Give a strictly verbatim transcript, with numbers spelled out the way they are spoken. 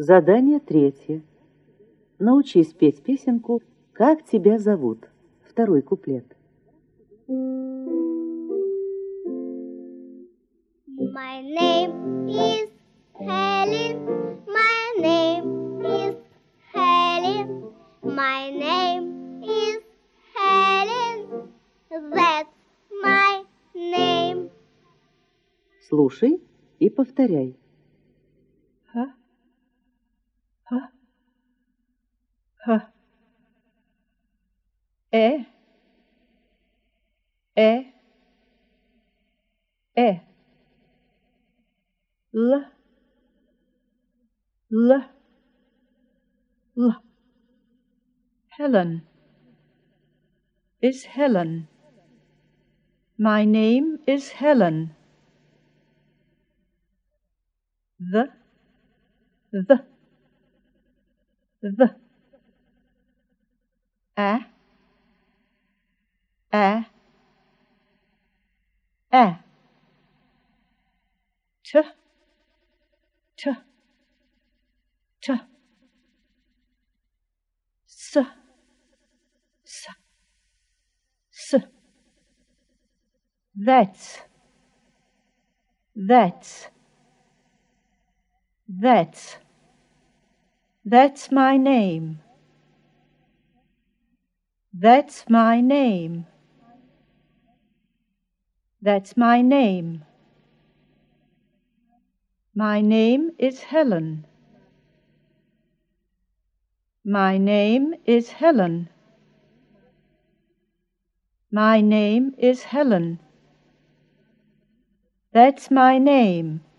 Задание третье. Научись петь песенку «Как тебя зовут?» Второй куплет. My name is Helen. My name is Helen. My name is Helen. That's my name. Слушай и повторяй. Ха, ха, ха. Э, э, э. Л, л, л. Helen is Helen. My name is Helen. The, the, the. A, a, a. T, t, t. S, s, s. That's, that's, that's. That's my name. That's my name. That's my name. My name is Helen. My name is Helen. My name is Helen. That's my name.